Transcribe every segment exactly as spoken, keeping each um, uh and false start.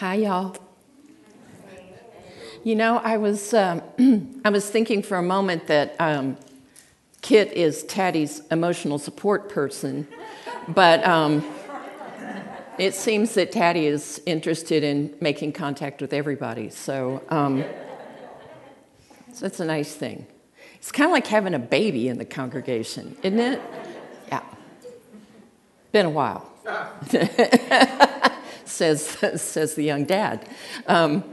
Hi, y'all. You know, I was um, I was thinking for a moment that um, Kit is Taddie's emotional support person, but um, it seems that Taddie is interested in making contact with everybody. So, um, so it's a nice thing. It's kind of like having a baby in the congregation, isn't it? Yeah. Been a while. says says the young dad. Um,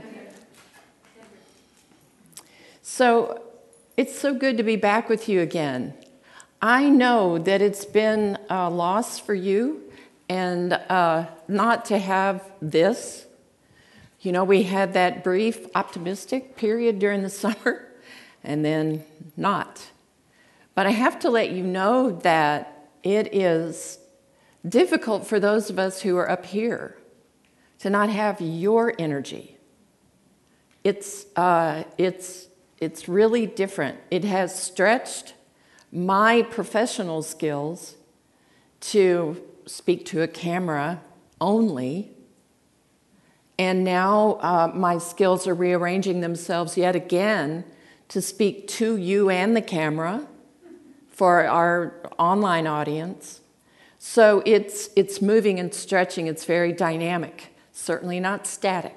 so it's so good to be back with you again. I know that it's been a loss for you, and uh, not to have this. You know, we had that brief optimistic period during the summer, and then not. But I have to let you know that it is difficult for those of us who are up here to not have your energy. It's uh, it's it's really different. It has stretched my professional skills to speak to a camera only, and now uh, my skills are rearranging themselves yet again to speak to you and the camera for our online audience. So it's it's moving and stretching. It's very dynamic, certainly not static.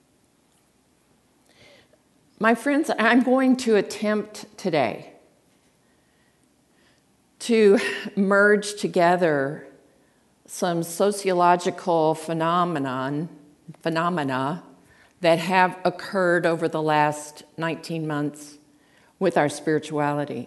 My friends, I'm going to attempt today to merge together some sociological phenomenon, phenomena that have occurred over the last nineteen months with our spirituality.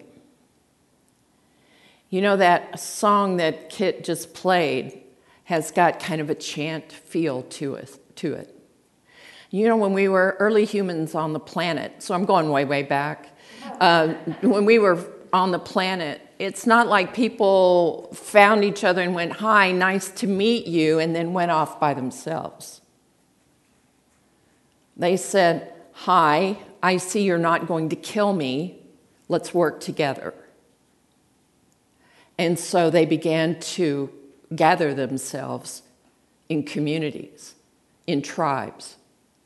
You know, that song that Kit just played has got kind of a chant feel to it. To it. You know, when we were early humans on the planet, so I'm going way, way back, uh, when we were on the planet, it's not like people found each other and went, "Hi, nice to meet you," and then went off by themselves. They said, "Hi, I see you're not going to kill me. Let's work together." And so they began to gather themselves in communities, in tribes.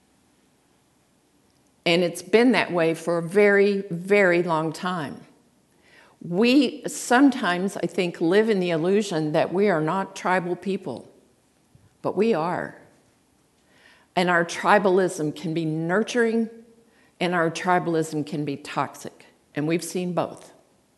And it's been that way for a very, very long time. We sometimes, I think, live in the illusion that we are not tribal people, but we are. And our tribalism can be nurturing, and our tribalism can be toxic. And we've seen both.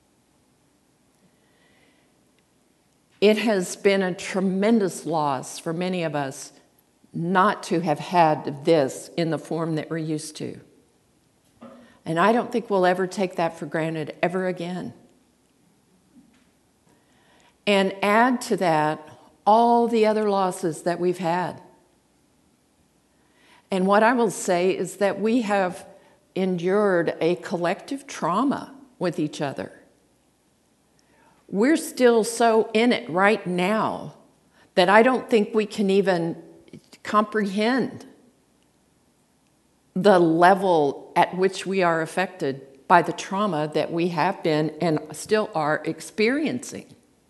It has been a tremendous loss for many of us not to have had this in the form that we're used to. And I don't think we'll ever take that for granted ever again. And add to that all the other losses that we've had. And what I will say is that we have endured a collective trauma with each other. We're still so in it right now that I don't think we can even comprehend the level at which we are affected by the trauma that we have been and still are experiencing.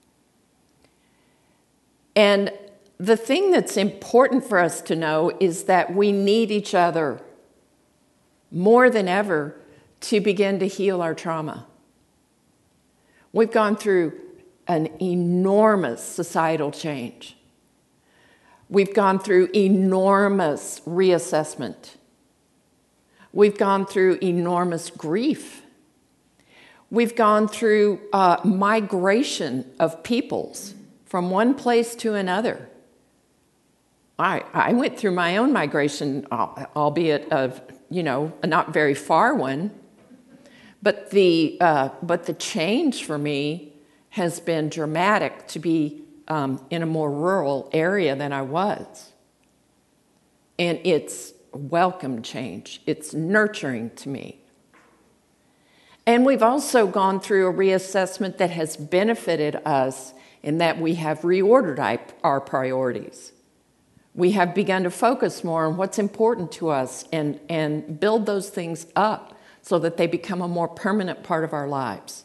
And the thing that's important for us to know is that we need each other more than ever to begin to heal our trauma. We've gone through an enormous societal change. We've gone through enormous reassessment. We've gone through enormous grief. We've gone through uh, migration of peoples from one place to another. I, I went through my own migration, albeit of, you know, a not very far one. But the uh, but the change for me has been dramatic to be um, in a more rural area than I was. And it's welcome change. It's nurturing to me. And we've also gone through a reassessment that has benefited us in that we have reordered our priorities. We have begun to focus more on what's important to us and, and build those things up so that they become a more permanent part of our lives.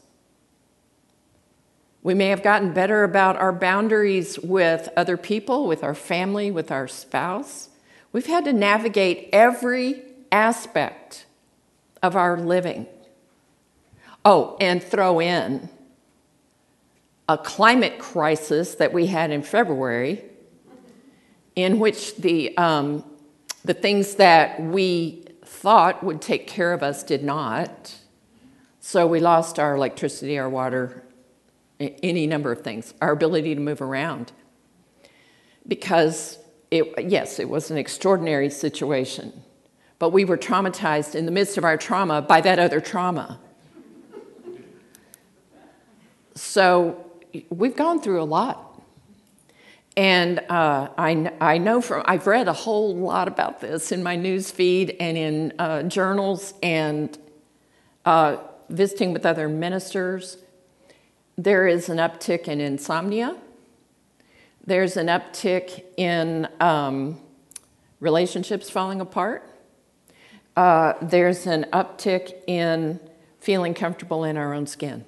We may have gotten better about our boundaries with other people, with our family, with our spouse, We've had to navigate every aspect of our living. Oh, and throw in a climate crisis that we had in February, in which the um, the things that we thought would take care of us did not. So we lost our electricity, our water, any number of things, our ability to move around. Because, it, yes, it was an extraordinary situation, but we were traumatized in the midst of our trauma by that other trauma. So we've gone through a lot. And uh, I, I know from, I've read a whole lot about this in my news feed and in uh, journals and uh, visiting with other ministers. There is an uptick in insomnia. There's an uptick in um, relationships falling apart. Uh, there's an uptick in feeling comfortable in our own skin.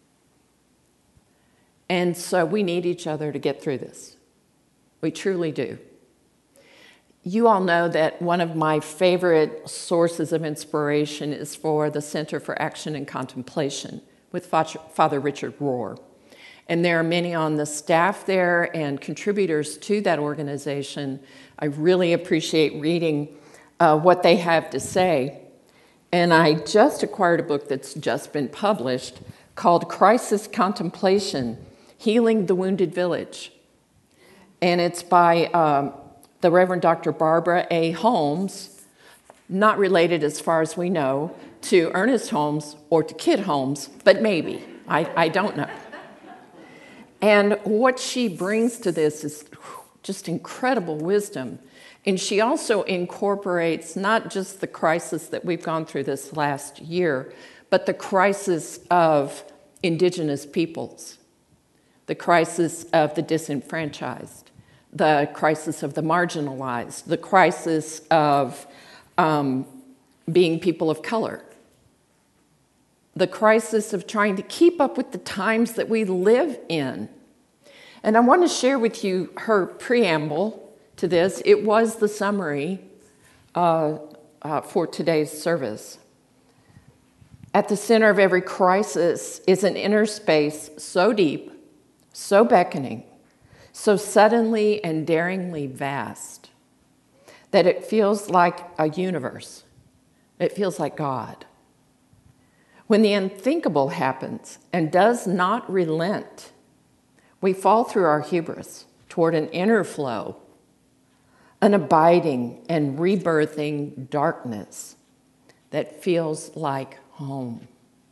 And so we need each other to get through this. We truly do. You all know that one of my favorite sources of inspiration is for the Center for Action and Contemplation with Father Richard Rohr. And there are many on the staff there and contributors to that organization. I really appreciate reading uh, what they have to say. And I just acquired a book that's just been published called Crisis Contemplation, Healing the Wounded Village. And it's by um, the Reverend Doctor Barbara A. Holmes, not related as far as we know to Ernest Holmes or to Kid Holmes, but maybe. I, I don't know. And what she brings to this is just incredible wisdom. And she also incorporates not just the crisis that we've gone through this last year, but the crisis of indigenous peoples, the crisis of the disenfranchised, the crisis of the marginalized, the crisis of um, being people of color, the crisis of trying to keep up with the times that we live in. And I want to share with you her preamble to this. It was the summary uh, uh, for today's service. At the center of every crisis is an inner space so deep, so beckoning, so suddenly and daringly vast that it feels like a universe. It feels like God. When the unthinkable happens and does not relent, we fall through our hubris toward an inner flow, an abiding and rebirthing darkness that feels like home.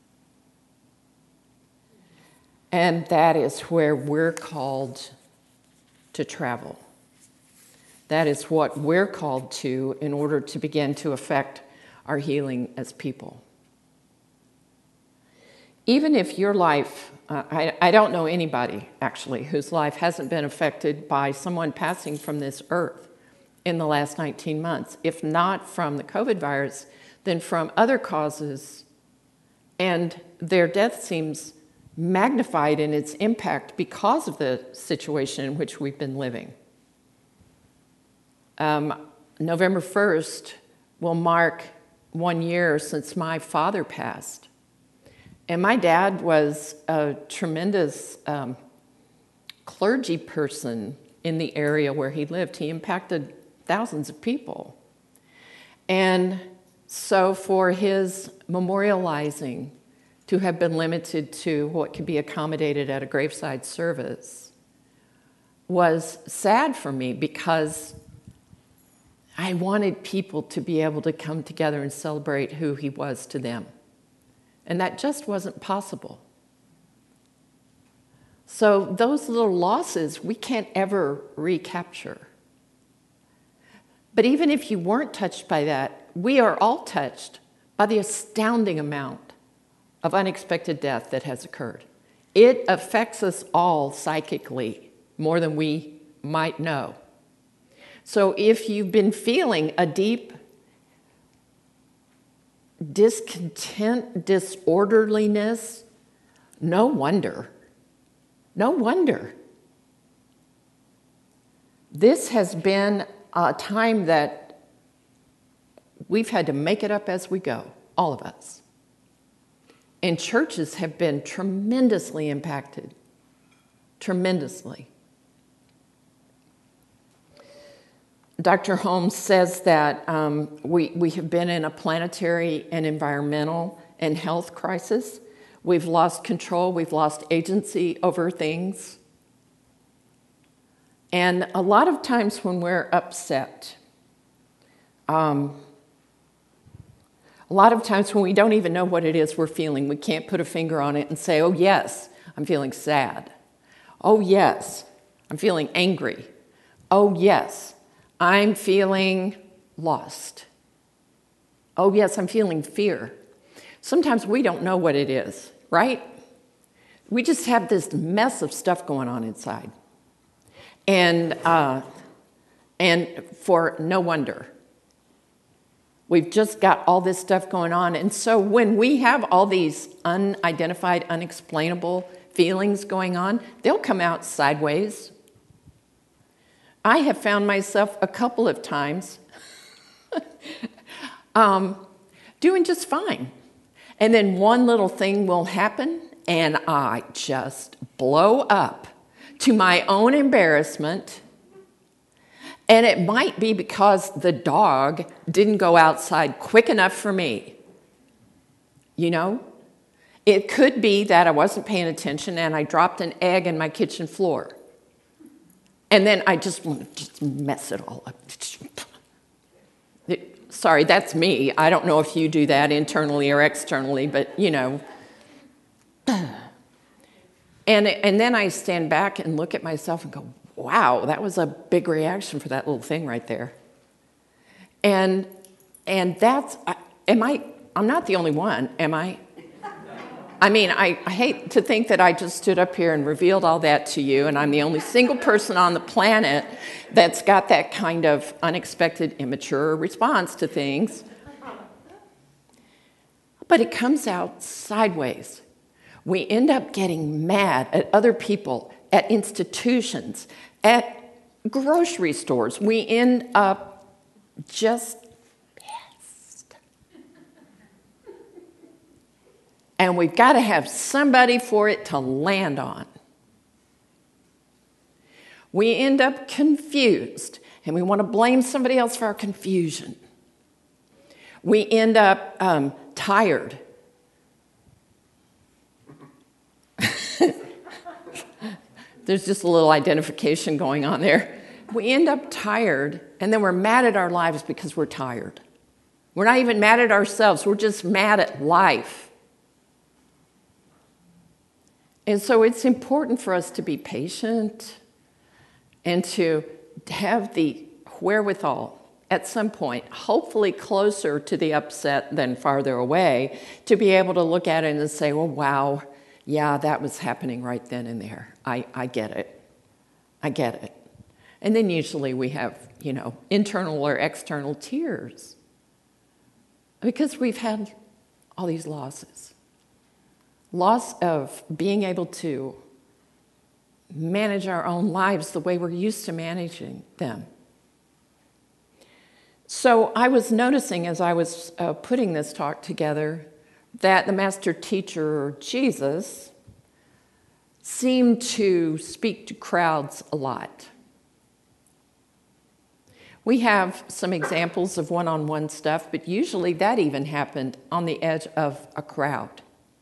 And that is where we're called to travel. That is what we're called to in order to begin to affect our healing as people. Even if your life, uh, I, I don't know anybody actually whose life hasn't been affected by someone passing from this earth in the last nineteen months, if not from the COVID virus, then from other causes, and their death seems magnified in its impact because of the situation in which we've been living. Um, November first will mark one year since my father passed. And my dad was a tremendous um, clergy person in the area where he lived. He impacted thousands of people. And so for his memorializing to have been limited to what could be accommodated at a graveside service was sad for me, because I wanted people to be able to come together and celebrate who he was to them. And that just wasn't possible. So those little losses we can't ever recapture. But even if you weren't touched by that, we are all touched by the astounding amount of unexpected death that has occurred. It affects us all psychically more than we might know. So if you've been feeling a deep discontent, disorderliness, no wonder. No wonder. This has been a time that we've had to make it up as we go, all of us. And churches have been tremendously impacted, tremendously. Doctor Holmes says that um, we, we have been in a planetary and environmental and health crisis. We've lost control, we've lost agency over things. And a lot of times when we're upset, um, a lot of times when we don't even know what it is we're feeling, we can't put a finger on it and say, oh yes, I'm feeling sad. Oh yes, I'm feeling angry. Oh yes, I'm feeling lost. Oh yes, I'm feeling fear. Sometimes we don't know what it is, right? We just have this mess of stuff going on inside. And, uh, and for no wonder. We've just got all this stuff going on. And so when we have all these unidentified, unexplainable feelings going on, they'll come out sideways. I have found myself a couple of times um, doing just fine. And then one little thing will happen, and I just blow up to my own embarrassment. And it might be because the dog didn't go outside quick enough for me. You know? It could be that I wasn't paying attention and I dropped an egg in my kitchen floor. And then I just want to just mess it all up. Sorry, that's me. I don't know if you do that internally or externally, but, you know. And, and then I stand back and look at myself and go, wow, that was a big reaction for that little thing right there. And and that's, am I, I'm not the only one, am I? I mean, I, I hate to think that I just stood up here and revealed all that to you, and I'm the only single person on the planet that's got that kind of unexpected, immature response to things. But it comes out sideways. We end up getting mad at other people, at institutions, at grocery stores. We end up just pissed. And we've got to have somebody for it to land on. We end up confused, and we want to blame somebody else for our confusion. We end up um, tired. There's just a little identification going on there. We end up tired, and then we're mad at our lives because we're tired. We're not even mad at ourselves. We're just mad at life. And so it's important for us to be patient and to have the wherewithal at some point, hopefully closer to the upset than farther away, to be able to look at it and say, well, wow, yeah, that was happening right then and there. I, I get it. I get it. And then usually we have, you know, internal or external tears because we've had all these losses. Loss of being able to manage our own lives the way we're used to managing them. So I was noticing as I was uh, putting this talk together that the master teacher, Jesus, seemed to speak to crowds a lot. We have some examples of one-on-one stuff, but usually that even happened on the edge of a crowd.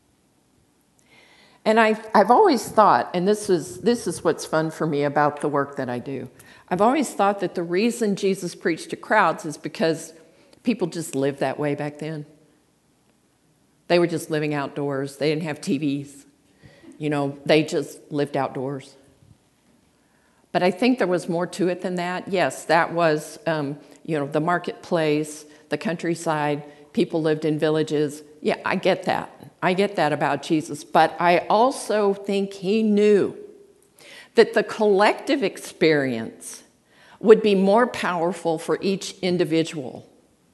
And I've, I've always thought, and this is, this is what's fun for me about the work that I do, I've always thought that the reason Jesus preached to crowds is because people just lived that way back then. They were just living outdoors. They didn't have T Vs. You know, they just lived outdoors. But I think there was more to it than that. Yes, that was, um, you know, the marketplace, the countryside, people lived in villages. Yeah, I get that. I get that about Jesus. But I also think he knew that the collective experience would be more powerful for each individual.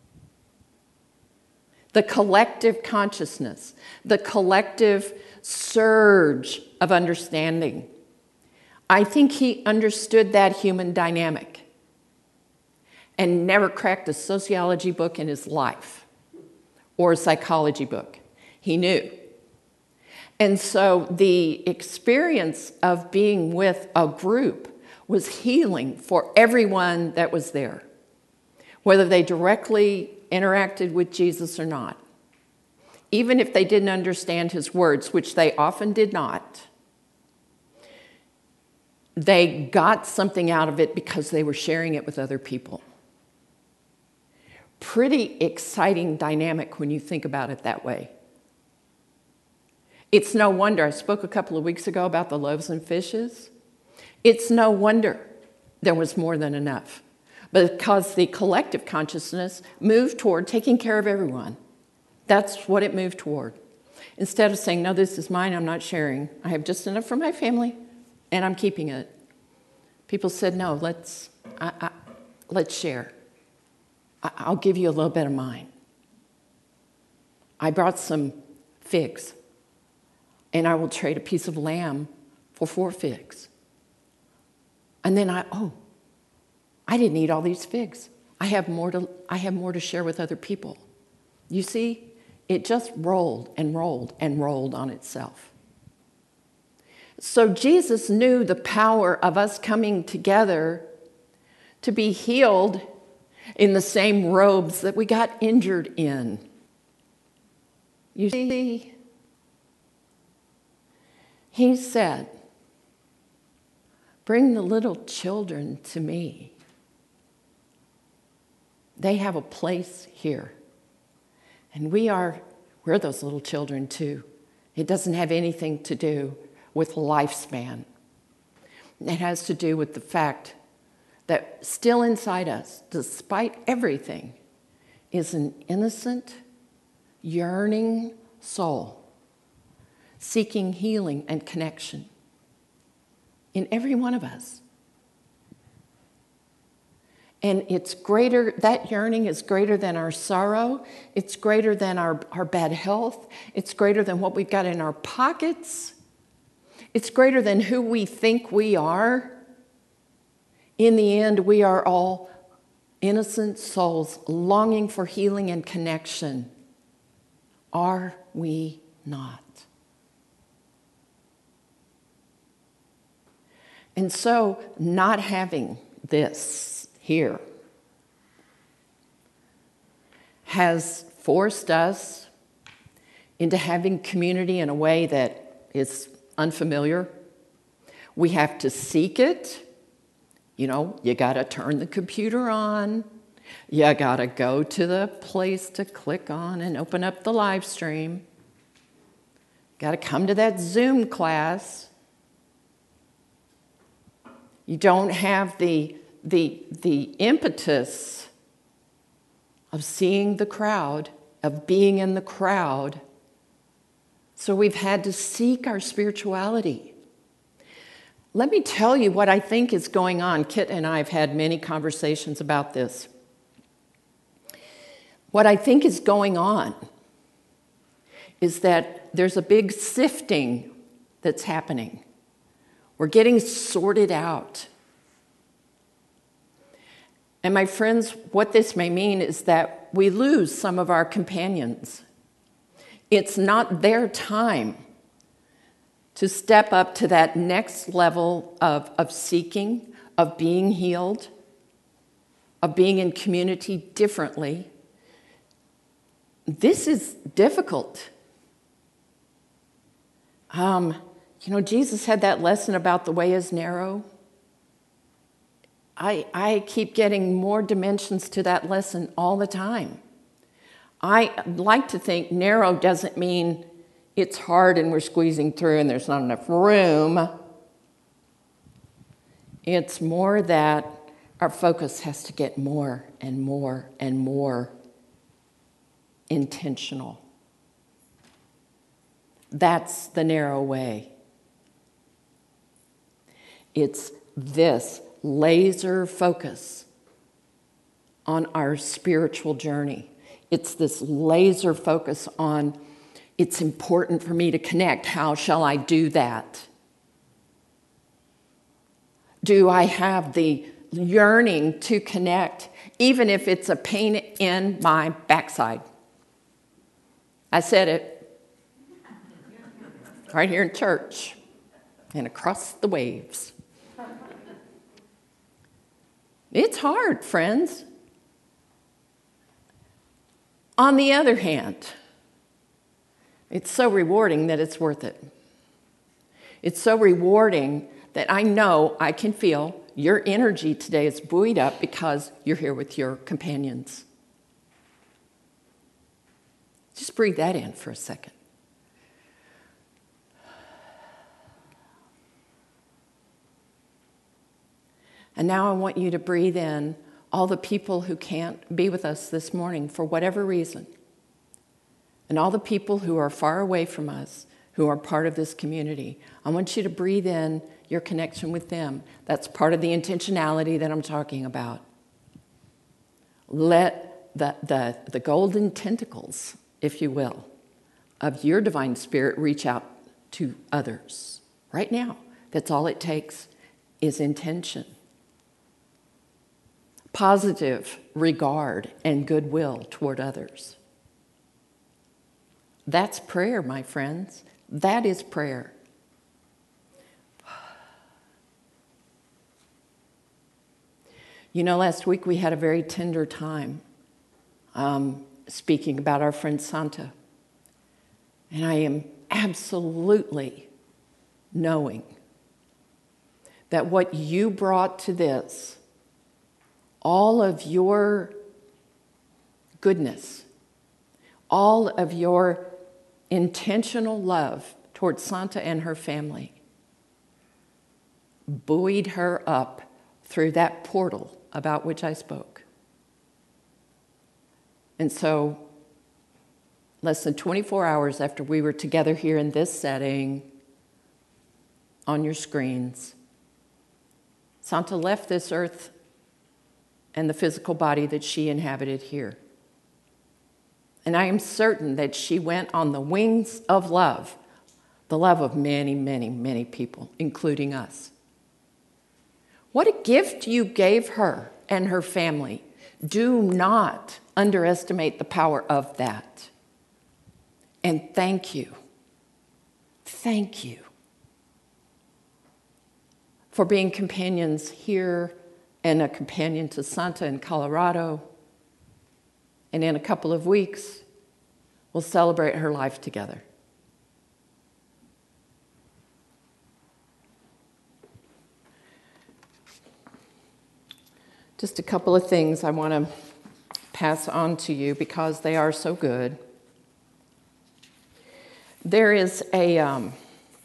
The collective consciousness, the collective surge of understanding. I think he understood that human dynamic. and never cracked a sociology book in his life or a psychology book. He knew. And so the experience of being with a group was healing for everyone that was there, whether they directly interacted with Jesus or not. Even if they didn't understand his words, which they often did not, they got something out of it because they were sharing it with other people. Pretty exciting dynamic when you think about it that way. It's no wonder, I spoke a couple of weeks ago about the loaves and fishes. It's no wonder there was more than enough, because the collective consciousness moved toward taking care of everyone. That's what it moved toward. Instead of saying, no, this is mine, I'm not sharing. I have just enough for my family, and I'm keeping it. People said, no, let's, I, I, let's share. I, I'll give you a little bit of mine. I brought some figs, and I will trade a piece of lamb for four figs. And then I, oh, I didn't eat all these figs. I have more to, I have more to share with other people. You see, it just rolled and rolled and rolled on itself. So Jesus knew the power of us coming together to be healed in the same robes that we got injured in. You see, he said, bring the little children to me. They have a place here. And we are, we're those little children too. It doesn't have anything to do with lifespan. It has to do with the fact that still inside us, despite everything, is an innocent, yearning soul seeking healing and connection in every one of us. And it's greater, that yearning is greater than our sorrow. It's greater than our, our bad health. It's greater than what we've got in our pockets. It's greater than who we think we are. In the end, we are all innocent souls longing for healing and connection. Are we not? And so, not having this here has forced us into having community in a way that is unfamiliar. We have to seek it. You know, you got to turn the computer on. You got to go to the place to click on and open up the live stream. Got to come to that Zoom class. You don't have the, the, the impetus of seeing the crowd, of being in the crowd. So we've had to seek our spirituality. Let me tell you what I think is going on. Kit and I have had many conversations about this. What I think is going on is that there's a big sifting that's happening. We're getting sorted out. And my friends, what this may mean is that we lose some of our companions. It's not their time to step up to that next level of, of seeking, of being healed, of being in community differently. This is difficult. Um, you know, Jesus had that lesson about the way is narrow. I, I keep getting more dimensions to that lesson all the time. I like to think narrow doesn't mean it's hard and we're squeezing through and there's not enough room. It's more that our focus has to get more and more and more intentional. That's the narrow way. It's this laser focus on our spiritual journey. It's this laser focus on, it's important for me to connect. How shall I do that? Do I have the, yearning to connect, even if it's a pain in my backside. I said it right here in church and across the waves. It's hard, friends. On the other hand, it's so rewarding that it's worth it. It's so rewarding that I know I can feel your energy today is buoyed up because you're here with your companions. Just breathe that in for a second. And now I want you to breathe in all the people who can't be with us this morning for whatever reason. And all the people who are far away from us, who are part of this community. I want you to breathe in your connection with them. That's part of the intentionality that I'm talking about. Let the, the, the golden tentacles, if you will, of your divine spirit reach out to others. Right now, that's all it takes is intention. Positive regard and goodwill toward others. That's prayer, my friends. That is prayer. You know, last week we had a very tender time um, speaking about our friend Santa. And I am absolutely knowing that what you brought to this, all of your goodness, all of your intentional love towards Santa and her family, buoyed her up through that portal about which I spoke. And so, less than twenty-four hours after we were together here in this setting, on your screens, Santa left this earth and the physical body that she inhabited here. And I am certain that she went on the wings of love, the love of many, many, many people, including us. What a gift you gave her and her family. Do not underestimate the power of that. And thank you. Thank you for being companions here and a companion to Santa in Colorado. And in a couple of weeks, we'll celebrate her life together. Just a couple of things I want to pass on to you because they are so good. There is a... Um,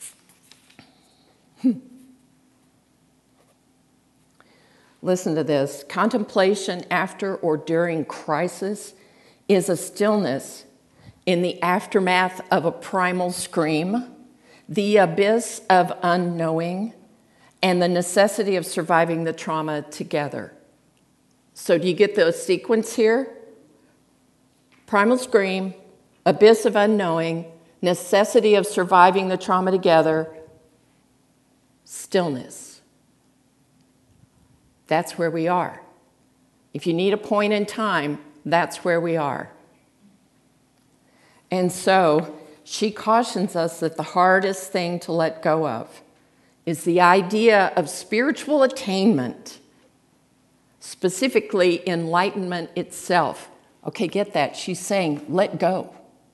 Listen to this. Contemplation after or during crisis is a stillness in the aftermath of a primal scream, the abyss of unknowing, and the necessity of surviving the trauma together. So do you get the sequence here? Primal scream, abyss of unknowing, necessity of surviving the trauma together, stillness. That's where we are. If you need a point in time, that's where we are. And so she cautions us that the hardest thing to let go of is the idea of spiritual attainment, specifically enlightenment itself. Okay, get that. She's saying, let go.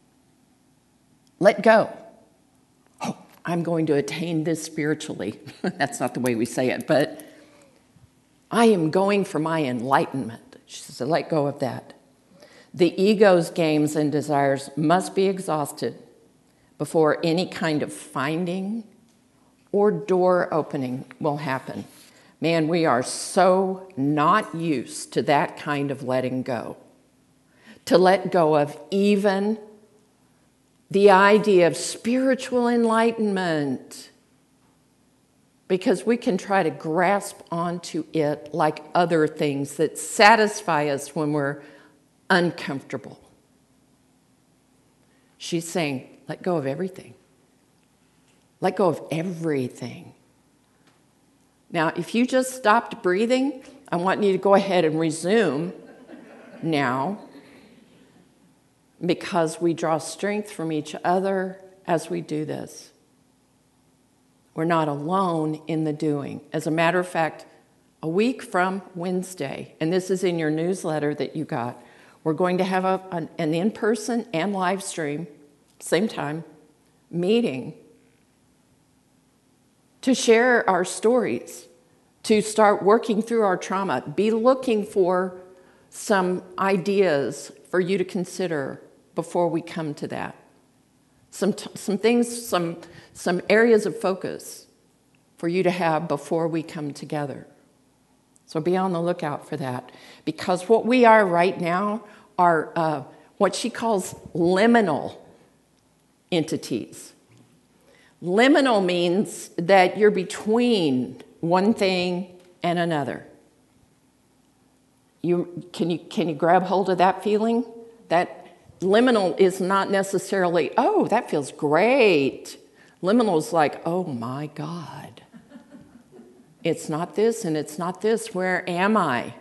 Let go. Oh, I'm going to attain this spiritually. That's not the way we say it, but I am going for my enlightenment. She says, let go of that. The ego's games and desires must be exhausted before any kind of finding or door opening will happen. Man, we are so not used to that kind of letting go. To let go of even the idea of spiritual enlightenment. Because we can try to grasp onto it like other things that satisfy us when we're uncomfortable. She's saying, let go of everything. Let go of everything. Now, if you just stopped breathing, I want you to go ahead and resume now, because we draw strength from each other as we do this. We're not alone in the doing. As a matter of fact, a week from Wednesday, and this is in your newsletter that you got, we're going to have a, an, an in-person and live stream, same time, meeting to share our stories, to start working through our trauma. Be looking for some ideas for you to consider before we come to that. Some, t- some things, some, some areas of focus for you to have before we come together. So be on the lookout for that. Because what we are right now are uh, what she calls liminal entities. Liminal means that you're between one thing and another. You, can you, can you grab hold of that feeling? That liminal is not necessarily, oh, that feels great. Liminal is like, oh my God. It's not this and it's not this. Where am I?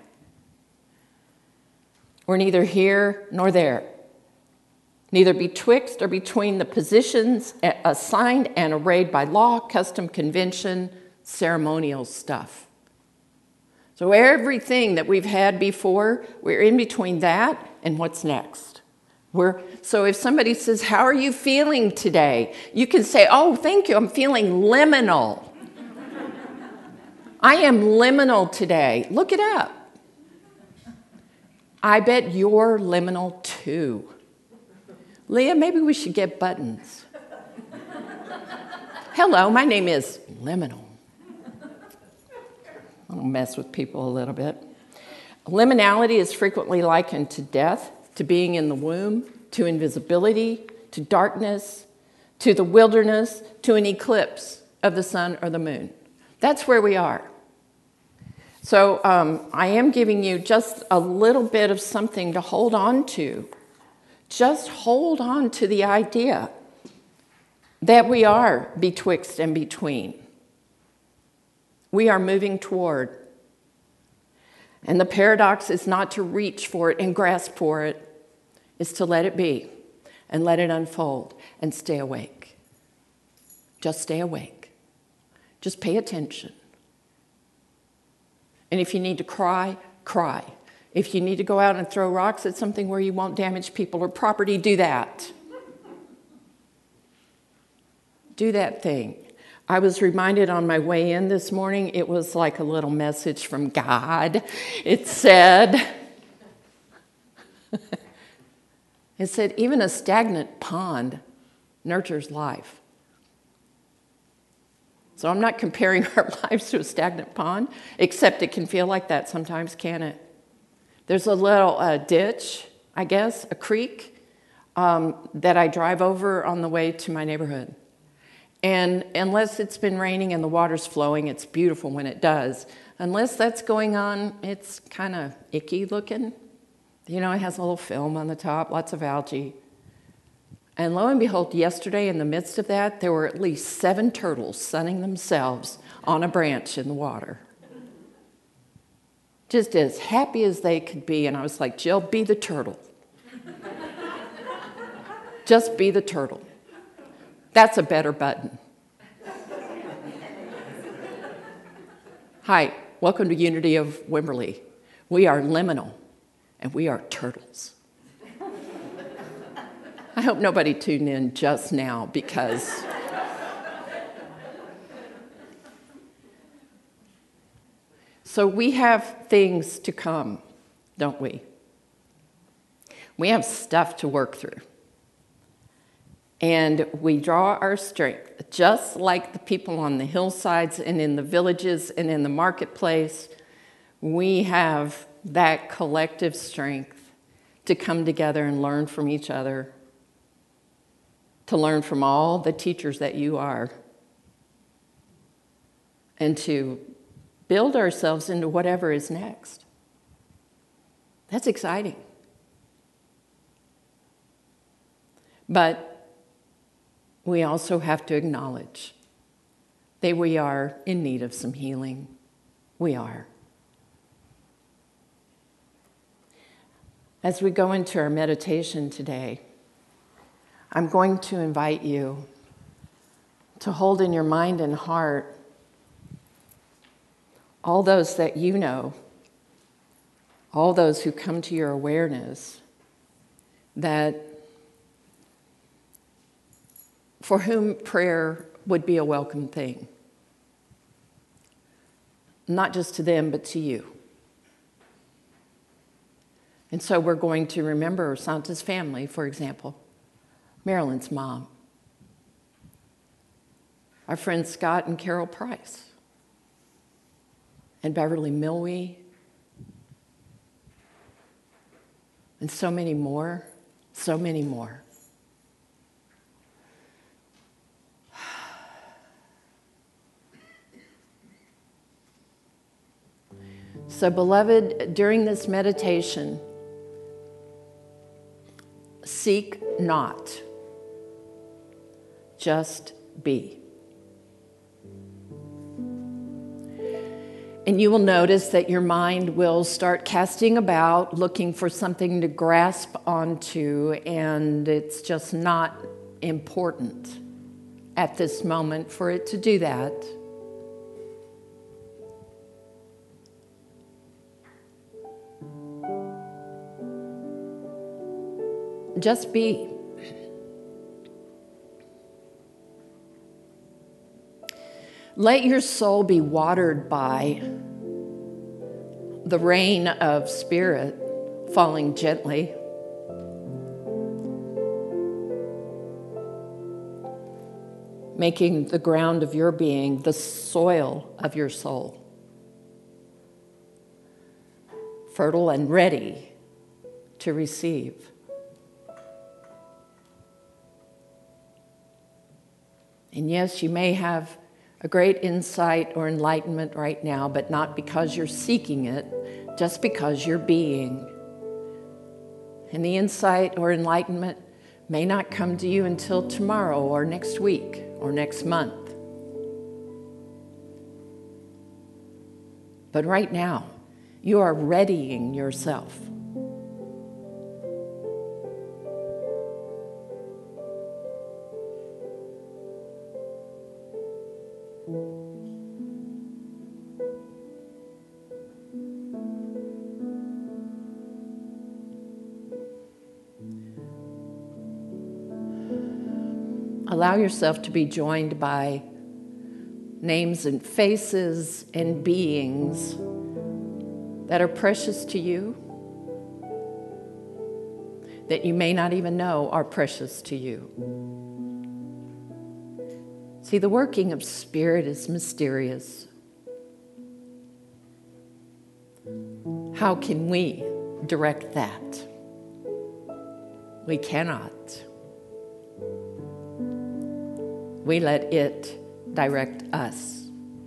We're neither here nor there. Neither betwixt or between the positions assigned and arrayed by law, custom, convention, ceremonial stuff. So everything that we've had before, we're in between that and what's next. We're, so if somebody says, how are you feeling today? You can say, oh, thank you, I'm feeling liminal. I am liminal today. Look it up. I bet you're liminal too. Leah, maybe we should get buttons. Hello, my name is Liminal. I'll mess with people a little bit. Liminality is frequently likened to death, to being in the womb, to invisibility, to darkness, to the wilderness, to an eclipse of the sun or the moon. That's where we are. So um, I am giving you just a little bit of something to hold on to. Just hold on to the idea that we are betwixt and between. We are moving toward. And the paradox is not to reach for it and grasp for it. It's to let it be and let it unfold and stay awake. Just stay awake. Just pay attention. And if you need to cry, cry. If you need to go out and throw rocks at something where you won't damage people or property, do that. Do that thing. I was reminded on my way in this morning, it was like a little message from God. It said, it said, even a stagnant pond nurtures life. So I'm not comparing our lives to a stagnant pond, except it can feel like that sometimes, can it? There's a little uh, ditch, I guess, a creek, um, that I drive over on the way to my neighborhood. And unless it's been raining and the water's flowing, it's beautiful when it does. Unless that's going on, it's kind of icky looking. You know, it has a little film on the top, lots of algae. And lo and behold, yesterday in the midst of that, there were at least seven turtles sunning themselves on a branch in the water. Just as happy as they could be. And I was like, Jill, be the turtle. Just be the turtle. That's a better button. Hi, welcome to Unity of Wimberley. We are liminal, and we are turtles. I hope nobody tuned in just now, because so we have things to come, don't we? We have stuff to work through. And we draw our strength, just like the people on the hillsides and in the villages and in the marketplace. We have that collective strength to come together and learn from each other, to learn from all the teachers that you are, and to build ourselves into whatever is next. That's exciting. But we also have to acknowledge that we are in need of some healing. We are. As we go into our meditation today, I'm going to invite you to hold in your mind and heart all those that you know, all those who come to your awareness, that for whom prayer would be a welcome thing. Not just to them, but to you. And so we're going to remember Santa's family, for example, Marilyn's mom, our friends Scott and Carol Price, and Beverly Milwee, and so many more, so many more. So, beloved, during this meditation, seek not, just be. And you will notice that your mind will start casting about, looking for something to grasp onto, and it's just not important at this moment for it to do that. Just be. Let your soul be watered by the rain of spirit falling gently. Making the ground of your being the soil of your soul. Fertile and ready to receive. And yes, you may have a great insight or enlightenment right now, but not because you're seeking it, just because you're being. And the insight or enlightenment may not come to you until tomorrow or next week or next month. But right now, you are readying yourself. Allow yourself to be joined by names and faces and beings that are precious to you, that you may not even know are precious to you. See, the working of spirit is mysterious. How can we direct that? We cannot. We let it direct us.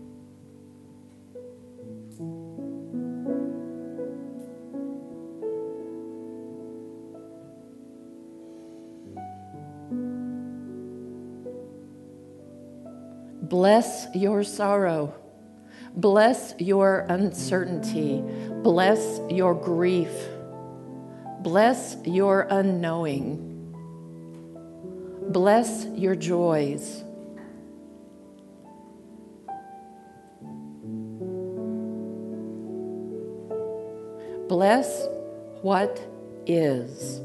Bless your sorrow. Bless your uncertainty. Bless your grief. Bless your unknowing. Bless your joys. Bless what is.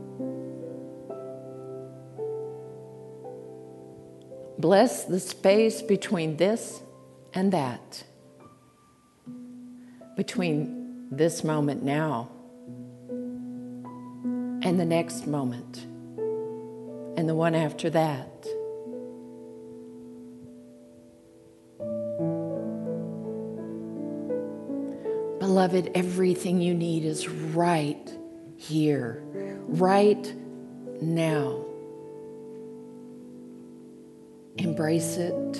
Bless the space between this and that, between this moment now and the next moment and the one after that. Beloved, everything you need is right here, right now. Embrace it.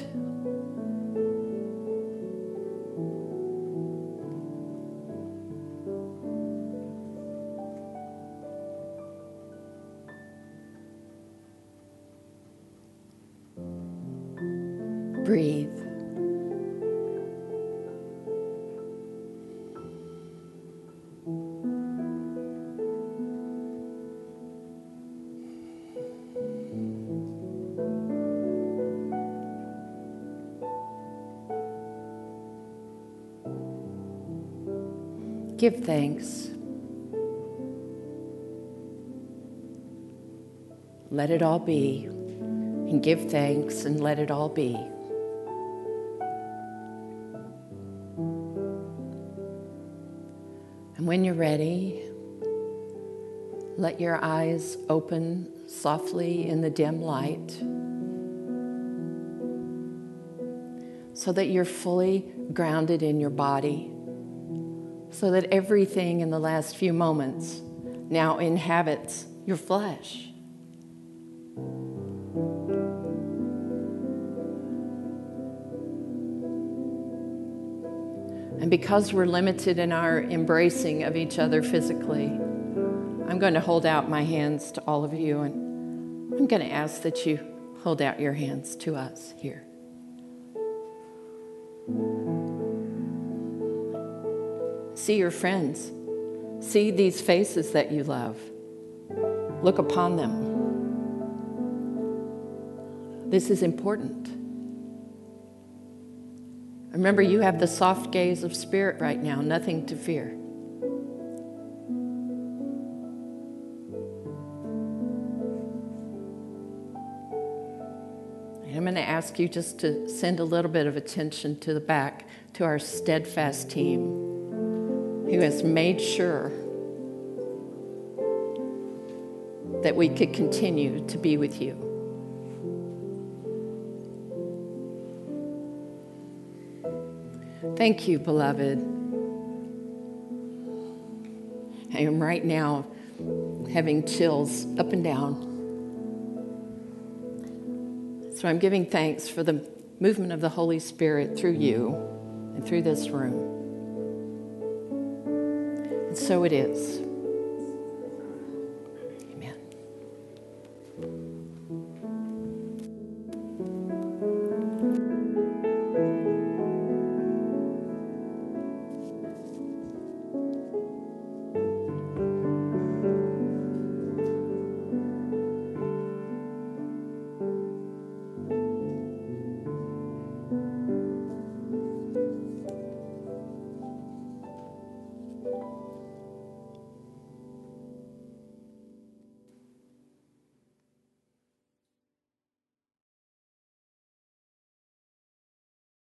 Breathe. Give thanks. Let it all be. And give thanks and let it all be. And when you're ready, let your eyes open softly in the dim light so that you're fully grounded in your body, so that everything in the last few moments now inhabits your flesh. And because we're limited in our embracing of each other physically, I'm going to hold out my hands to all of you, and I'm going to ask that you hold out your hands to us here. See your friends. See these faces that you love. Look upon them. This is important. Remember, you have the soft gaze of spirit right now, nothing to fear. And I'm going to ask you just to send a little bit of attention to the back, to our steadfast team, who has made sure that we could continue to be with you. Thank you, beloved. I am right now having chills up and down. So I'm giving thanks for the movement of the Holy Spirit through you and through this room. And so it is.